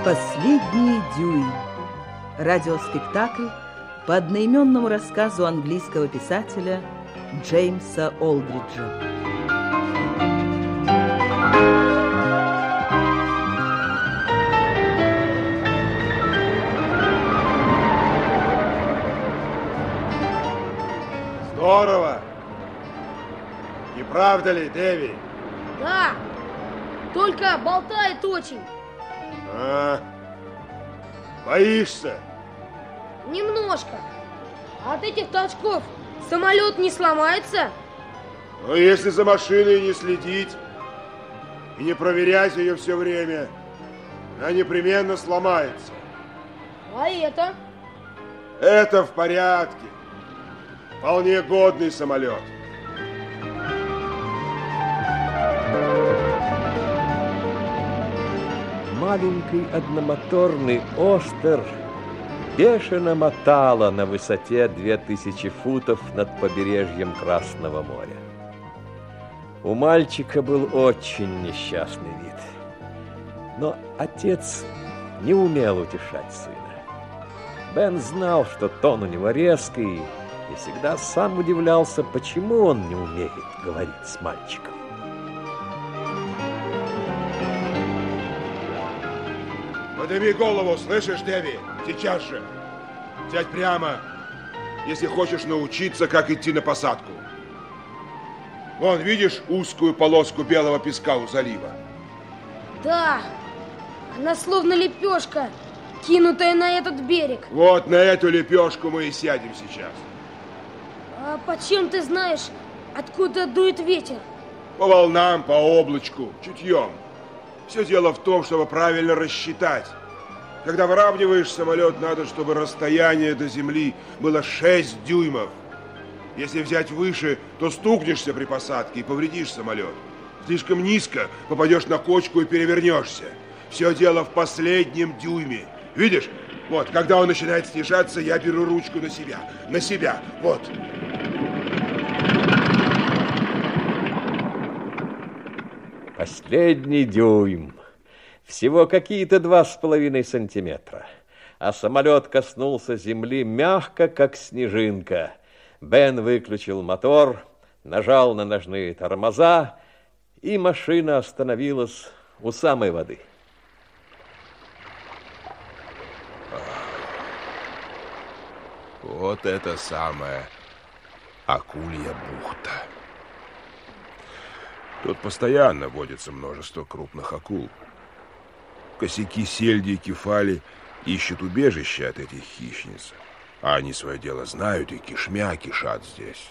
Последний дюйм. Радиоспектакль по одноименному рассказу английского писателя Джеймса Олдриджа. Здорово! Не правда ли, Дэви? Да, только болтает очень. Боишься? Немножко. От этих толчков самолет не сломается? Но если за машиной не следить и не проверять ее все время, она непременно сломается. А это? Это в порядке. Вполне годный самолет. Маленький одномоторный Остер бешено мотало на высоте 2000 футов над побережьем Красного моря. У мальчика был очень несчастный вид. Но отец не умел утешать сына. Бен знал, что тон у него резкий, и всегда сам удивлялся, почему он не умеет говорить с мальчиком. Подними голову, слышишь, Дэви? Сейчас же. Сядь прямо, если хочешь научиться, как идти на посадку. Вон, видишь узкую полоску белого песка у залива? Да, она словно лепешка, кинутая на этот берег. Вот на эту лепешку мы и сядем сейчас. А почем ты знаешь, откуда дует ветер? По волнам, по облачку, чутьем. Все дело в том, чтобы правильно рассчитать. Когда выравниваешь самолет, надо, чтобы расстояние до земли было 6 дюймов. Если взять выше, то стукнешься при посадке и повредишь самолет. Слишком низко попадешь на кочку и перевернешься. Все дело в последнем дюйме. Видишь? Вот, когда он начинает снижаться, я беру ручку на себя. На себя. Вот. Последний дюйм. Всего какие-то 2,5 сантиметра. А самолет коснулся земли мягко, как снежинка. Бен выключил мотор, нажал на ножные тормоза, и машина остановилась у самой воды. Вот это самая Акулья бухта. Тут постоянно водится множество крупных акул. Косяки сельди и кефали ищут убежище от этих хищниц. А они свое дело знают и кишмя кишат здесь.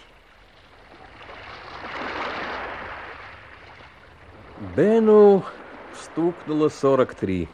Бену стукнуло 43.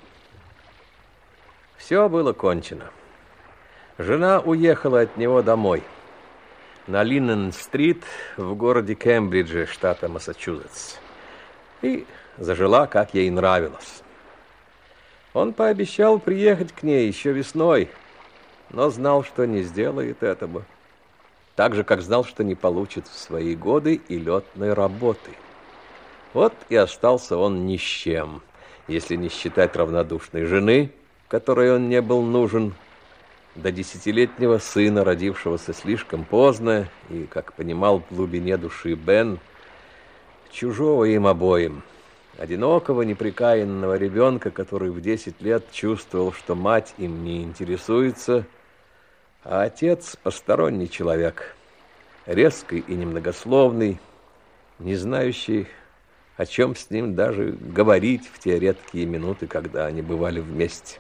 Все было кончено. Жена уехала от него домой. На Линнен-стрит в городе Кембридже, штата Массачусетс. И зажила, как ей нравилось. Он пообещал приехать к ней еще весной, но знал, что не сделает этого. Так же, как знал, что не получит в свои годы и летной работы. Вот и остался он ни с чем, если не считать равнодушной жены, которой он не был нужен, до 10-летнего сына, родившегося слишком поздно, и, как понимал в глубине души Бен, чужого им обоим. Одинокого, неприкаянного ребенка, который в 10 лет чувствовал, что мать им не интересуется, а отец – посторонний человек, резкий и немногословный, не знающий, о чем с ним даже говорить в те редкие минуты, когда они бывали вместе.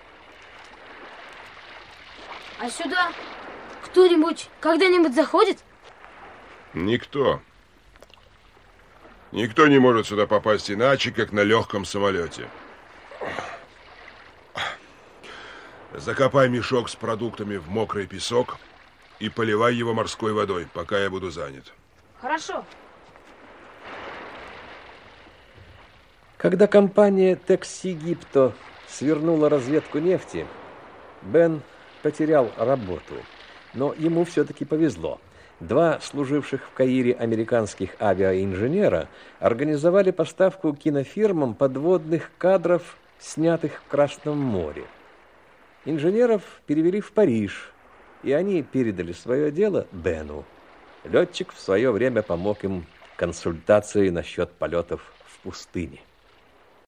А сюда кто-нибудь когда-нибудь заходит? Никто. Никто не может сюда попасть иначе, как на легком самолете. Закопай мешок с продуктами в мокрый песок и поливай его морской водой, пока я буду занят. Хорошо. Когда компания Тексигипто свернула разведку нефти, Бен потерял работу, но ему все-таки повезло. 2 служивших в Каире американских авиаинженера организовали поставку кинофирмам подводных кадров снятых в Красном море. Инженеров перевели в Париж, и они передали свое дело Бену. Летчик в свое время помог им консультации насчет полетов в пустыне.